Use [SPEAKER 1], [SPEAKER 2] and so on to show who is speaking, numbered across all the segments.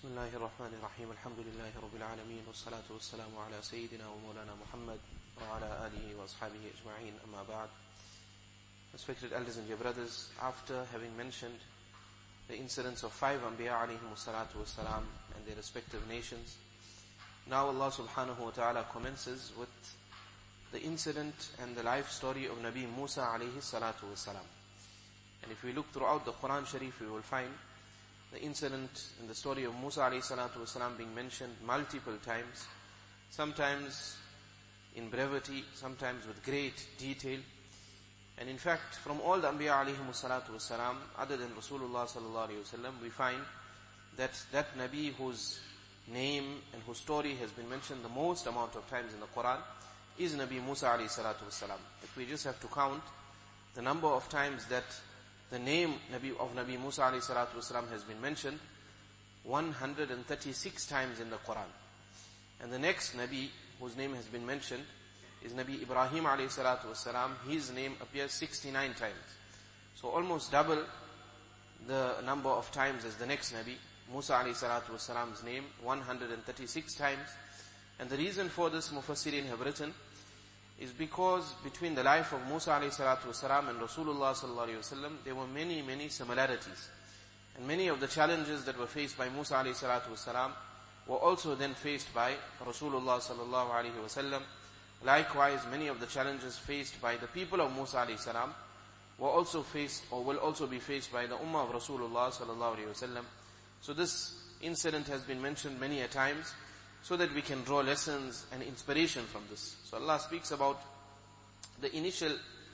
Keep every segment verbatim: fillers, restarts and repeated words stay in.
[SPEAKER 1] بسم الله الرحمن الرحيم الحمد لله رب العالمين والصلاة والسلام على سيدنا ومولانا محمد وعلى آله وأصحابه أجمعين أما بعد. Respected elders and dear brothers, after having mentioned the incidents of five Anbiya alayhimu salatu wassalam and their respective nations, now Allah subhanahu wa ta'ala commences with the incident and the life story of Nabi Musa alayhi salatu wassalam. And if we look throughout the Quran Sharif, we will find the incident and the story of Musa alayhi salatu wasalam being mentioned multiple times, sometimes in brevity, sometimes with great detail. And in fact, from all the Anbiya alayhimu salatu wasalam, other than Rasulullah sallallahu alayhi wasallam, we find that that Nabi whose name and whose story has been mentioned the most amount of times in the Quran is Nabi Musa alayhi salatu wasalam. If we just have to count the number of times that the name Nabi of Nabi Musa alayhi salatu wasalam has been mentioned, one hundred thirty-six times in the Quran. And the next Nabi whose name has been mentioned is Nabi Ibrahim alayhi salatu wasalam. His name appears sixty-nine times. So almost double the number of times as the next Nabi, Musa alayhi salatu wasalam's name, one hundred thirty-six times. And the reason for this, Mufassirin have written, is because between the life of Musa alayhi salatu wasalam and Rasulullah sallallahu alayhi wasallam, there were many, many similarities. And many of the challenges that were faced by Musa alayhi salatu wasalam were also then faced by Rasulullah sallallahu alayhi wasallam. Likewise, many of the challenges faced by the people of Musa alayhi salam were also faced or will also be faced by the ummah of Rasulullah sallallahu alayhi wasallam. So this incident has been mentioned many a times, so that we can draw lessons and inspiration from this. So Allah speaks about the initial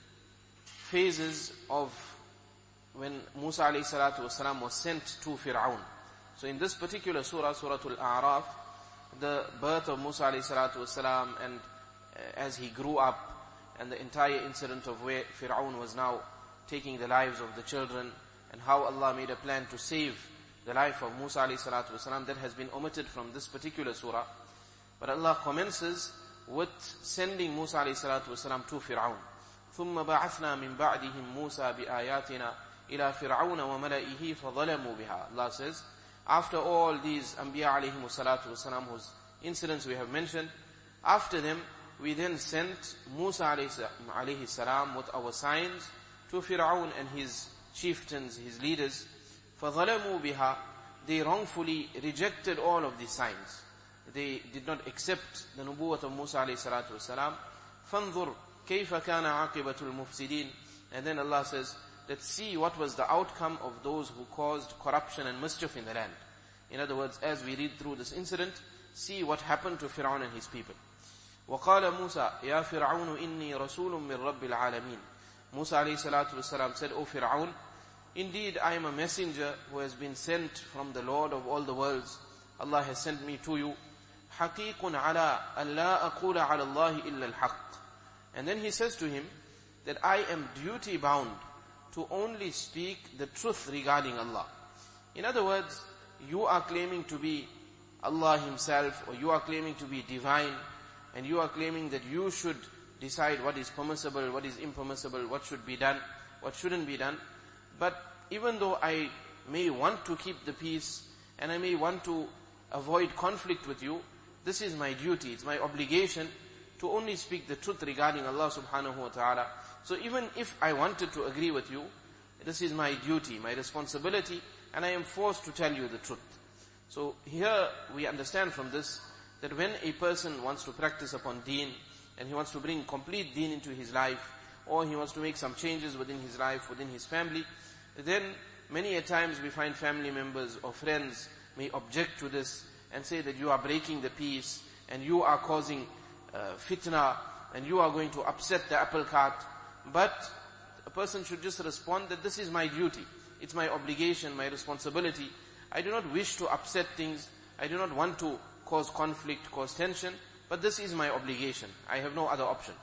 [SPEAKER 1] phases of when Musa alayhi salatu wasalam was sent to Fir'aun. So in this particular surah, Surah Al-A'raf, the birth of Musa alayhi salatu wasalam and uh, as he grew up, and the entire incident of where Fir'aun was now taking the lives of the children, and how Allah made a plan to save the life of Musa alayhi salatu wasalam, that has been omitted from this particular surah. But Allah commences with sending Musa alayhi salatu wasalam to Fir'aun. ثُمَّ بَعَثْنَا مِن بَعْدِهِمْ مُوسَى بِآيَاتِنَا إِلَى فِرْعَوْنَ وَمَلَئِهِ فَظَلَمُوا بِهَا. Allah says, after all these Anbiya alayhimu salatu wasalam, whose incidents we have mentioned, after them we then sent Musa alayhi salam with our signs to Fir'aun and his chieftains, his leaders. فَظَلَمُوا بِهَا. They wrongfully rejected all of these signs. They did not accept the nubuwwat of Musa alayhi salatu wasalam. فَانظُرْ كَيْفَ كَانَ عَاقِبَةُ الْمُفْسِدِينَ. And then Allah says, let's see what was the outcome of those who caused corruption and mischief in the land. In other words, as we read through this incident, see what happened to Fir'aun and his people. وَقَالَ مُوسَى يَا فِرْعَوْنُ إِنِّي رَسُولٌ مِّن رَبِّ الْعَالَمِينَ. Musa alayhi salatu wasalam said, O Fir'aun, indeed, I am a messenger who has been sent from the Lord of all the worlds. Allah has sent me to you. حَقِيقٌ عَلَىٰ أَن لَا أَقُولَ عَلَى اللَّهِ إِلَّا الْحَقِّ. And then he says to him that I am duty bound to only speak the truth regarding Allah. In other words, you are claiming to be Allah Himself, or you are claiming to be divine, and you are claiming that you should decide what is permissible, what is impermissible, what should be done, what shouldn't be done. But even though I may want to keep the peace and I may want to avoid conflict with you, this is my duty, it's my obligation to only speak the truth regarding Allah subhanahu wa ta'ala. So even if I wanted to agree with you, this is my duty, my responsibility, and I am forced to tell you the truth. So here we understand from this that when a person wants to practice upon deen and he wants to bring complete deen into his life, or he wants to make some changes within his life, within his family, then many a times we find family members or friends may object to this and say that you are breaking the peace and you are causing uh, fitna and you are going to upset the apple cart. But a person should just respond that this is my duty, it's my obligation, my responsibility. I do not wish to upset things, I do not want to cause conflict, cause tension, but this is my obligation. I have no other option.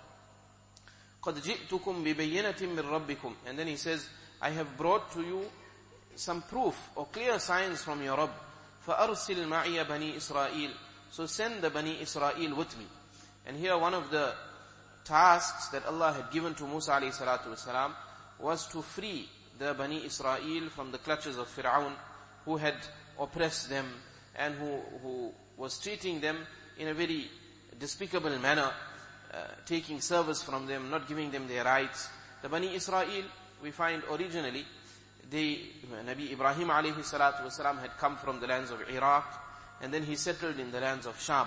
[SPEAKER 1] قَدْ جِئْتُكُمْ بِبَيِّنَةٍ مِّن رَبِّكُمْ. And then he says, I have brought to you some proof or clear signs from your Rabb. فَأَرْسِلْ مَعِيَ بَنِي إِسْرَائِيلِ. So send the Bani Israel with me. And here one of the tasks that Allah had given to Musa alayhi salatu wasalam was to free the Bani Israel from the clutches of Fir'aun, who had oppressed them and who, who was treating them in a very despicable manner, uh, taking service from them, not giving them their rights. The Bani Israel, we find originally, they, Nabi Ibrahim alayhi salatu wasalam had come from the lands of Iraq, and then he settled in the lands of Sham.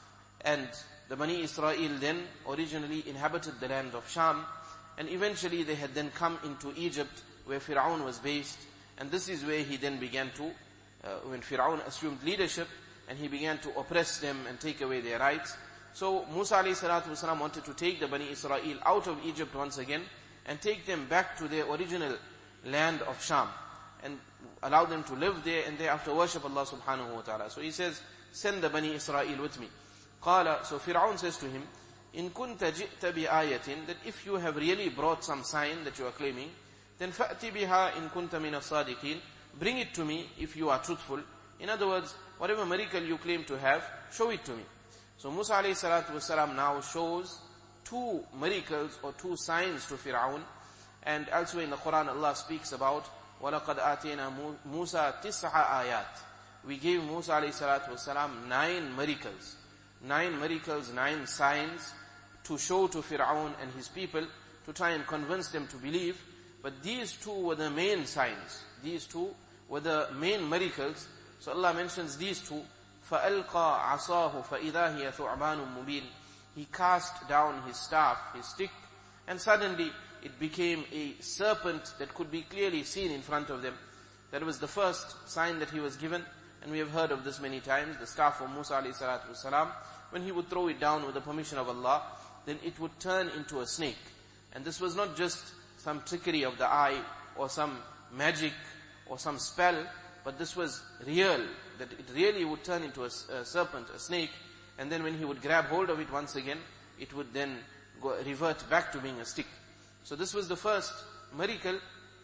[SPEAKER 1] And the Bani Israel then originally inhabited the land of Sham, and eventually they had then come into Egypt, where Fir'aun was based, and this is where he then began to, uh, when Fir'aun assumed leadership, and he began to oppress them and take away their rights. So Musa alayhi salatu wasalam wanted to take the Bani Israel out of Egypt once again, and take them back to their original land of Sham, and allow them to live there, and thereafter worship Allah subhanahu wa ta'ala. So he says, send the Bani Israel with me. Qala, so Fir'aun says to him, in kunta ji'ta bi ayatin, that if you have really brought some sign that you are claiming, then fa'ti biha in kunta min as-sadiqin, bring it to me if you are truthful. In other words, whatever miracle you claim to have, show it to me. So Musa alayhi salatu wasalam now shows two miracles or two signs to Fir'aun, and elsewhere in the Quran Allah speaks about وَلَقَدْ آتِينَا مُوسَى تِسْعَ آيَاتٍ. We gave Musa alayhi salatu wasalam nine miracles, nine miracles, nine signs to show to Fir'aun and his people, to try and convince them to believe. But these two were the main signs. These two were the main miracles. So Allah mentions these two. فَأَلْقَى عَصَاهُ فَإِذَا هِيَ ثُعْبَانٌ مُبِينٌ. He cast down his staff, his stick, and suddenly it became a serpent that could be clearly seen in front of them. That was the first sign that he was given, and we have heard of this many times. The staff of Musa alayhi salatu wasalam, when he would throw it down with the permission of Allah, then it would turn into a snake. And this was not just some trickery of the eye, or some magic, or some spell, but this was real, that it really would turn into a, a serpent, a snake, and then when he would grab hold of it once again, it would then go, revert back to being a stick. So this was the first miracle.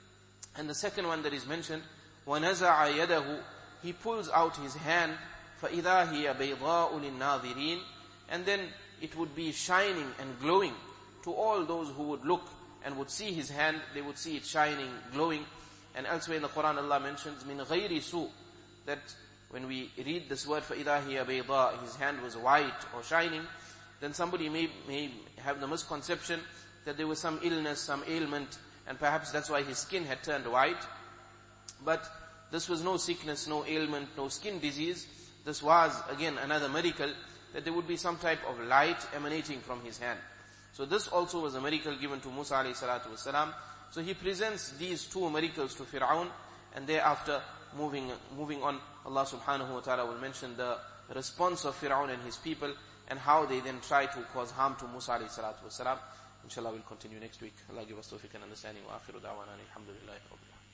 [SPEAKER 1] And the second one that is mentioned, وَنَزَعَ يَدَهُ, he pulls out his hand, فَإِذَا هِيَ بَيْضَاءُ لِلنَّاظِرِينَ, and then it would be shining and glowing to all those who would look and would see his hand. They would see it shining, glowing. And elsewhere in the Quran Allah mentions مِنْ غَيْرِ سُوء, that when we read this word فَإِذَا هِيَ بَيْضَاء, his hand was white or shining, then somebody may, may have the misconception that there was some illness, some ailment, and perhaps that's why his skin had turned white. But this was no sickness, no ailment, no skin disease. This was, again, another miracle, that there would be some type of light emanating from his hand. So this also was a miracle given to Musa alayhi salatu wasalam. So he presents these two miracles to Fir'aun, and thereafter, moving moving on, Allah subhanahu wa ta'ala will mention the response of Fir'aun and his people, and how they then try to cause harm to Musa alayhi salatu wasalam. Inshallah, we'll continue next week. Allah give us tawfiq and understanding. Wa akhiru da'wana alhamdulillahi rabbil alamin.